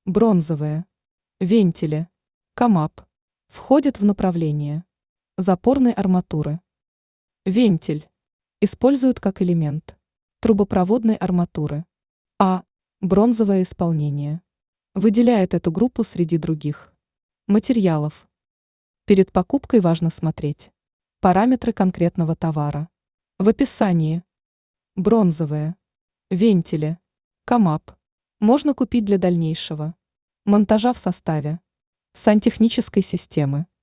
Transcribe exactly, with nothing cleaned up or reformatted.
Бронзовые вентили КАМАП входят в направление запорной арматуры. Вентиль используют как элемент трубопроводной арматуры. А. Бронзовое исполнение выделяет эту группу среди других материалов. Перед покупкой важно смотреть параметры конкретного товара. В описании бронзовые вентили КАМАП можно купить для дальнейшего монтажа в составе сантехнической системы.